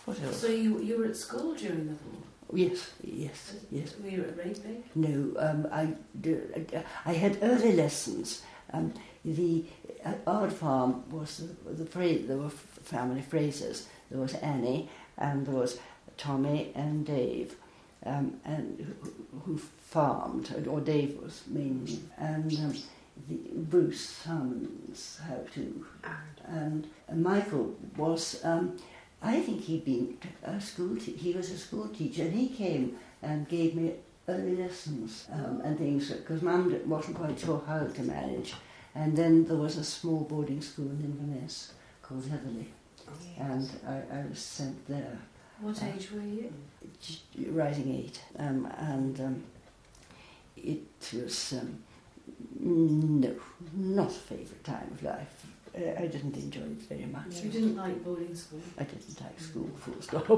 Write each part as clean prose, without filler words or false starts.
What else? So you were at school during the war? Yes. Were you at Raybeck? No, I had early lessons. The Odd Farm was there were family phrases. There was Annie, and there was Tommy and Dave, and who farmed, or Dave was mainly, and the Bruce Harmon's how to, and Michael was. I think he'd been a he was a school teacher, and he came and gave me early lessons and things, because Mum wasn't quite sure how to manage. And then there was a small boarding school in Inverness called Heatherley, and I was sent there. What age were you? Rising 8, and it was no, not a favourite time of life. I didn't enjoy it very much. You didn't like boarding school? I didn't like school, full stop.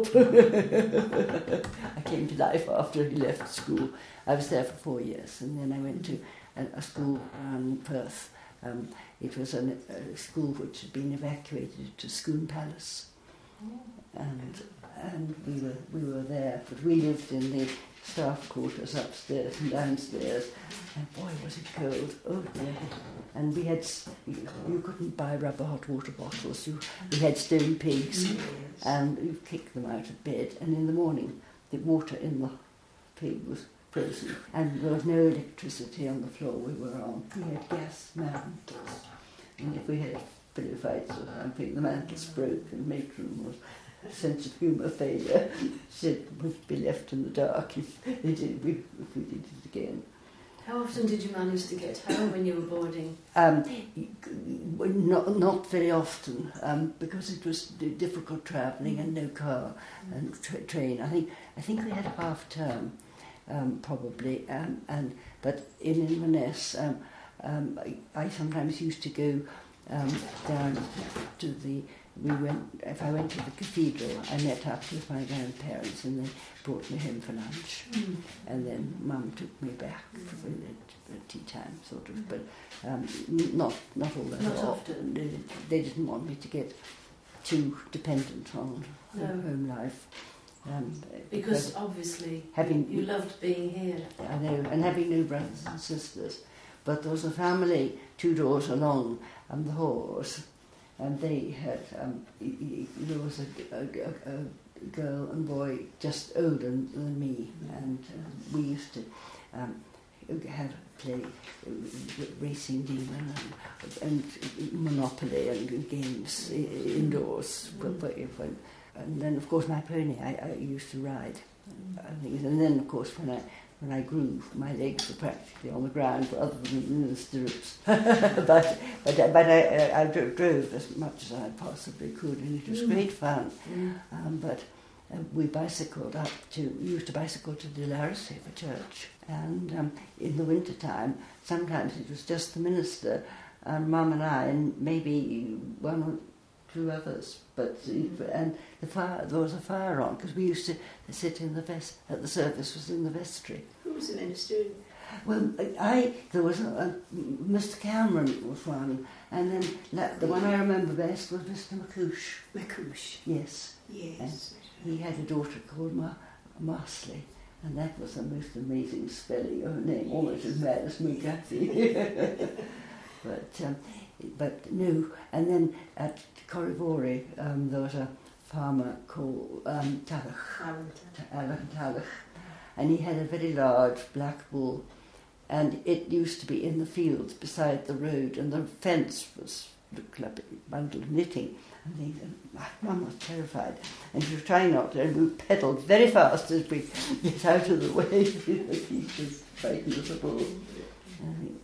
I came to life after he left school. I was there for 4 years, and then I went to a school in Perth. It was a school which had been evacuated to Scone Palace, and we were there, but we lived in the staff quarters upstairs and downstairs, and boy was it cold. Oh dear. And we had, you couldn't buy rubber hot water bottles. We had stone pigs, and you kicked them out of bed, and in the morning the water in the pig was frozen, and there was no electricity on the floor we were on. We had gas mantles, and if we had pillow fights or something, the mantles broke, and matron was sense of humour failure. Said we'd be left in the dark if we did it again. How often did you manage to get home when you were boarding? Not very often, because it was difficult travelling and no car and train. I think we had a half term, probably, but in Inverness, I sometimes used to go down to the. If I went to the cathedral, I met up with my grandparents, and they brought me home for lunch, and then Mum took me back for tea time, sort of, but not all that not often. They didn't want me to get too dependent on home life. Because obviously you loved being here. I know, and having no brothers and sisters. But there was a family 2 doors along, and the Hawes, and they had, there was a girl and boy just older than me, and we used to play Racing Demon and Monopoly and games indoors. And then, of course, my pony I used to ride. And then, of course, when I grew, my legs were practically on the ground rather than in the stirrups. but I drove as much as I possibly could, and it was great fun. But we used to bicycle to Delarcy for church. And in the winter time, sometimes it was just the minister and Mum and I, and maybe 1 or 2 others. But there was a fire on, because we used to sit in the the service was in the vestry. Who was the minister? Well, there was Mr. Cameron was one, and then the one I remember best was Mr. McCouche. McCouche. Yes. Yes. And he had a daughter called Marsley, and that was the most amazing spelling of her name, almost as bad as me, Kathy. But no, and then at Corrivory there was a farmer called Alan Tallach, and he had a very large black bull, and it used to be in the fields beside the road, and the fence looked like a bundle of knitting, and my mum was terrified, and she was trying not to, and we pedalled very fast as we get out of the way. He was frightened of the bull.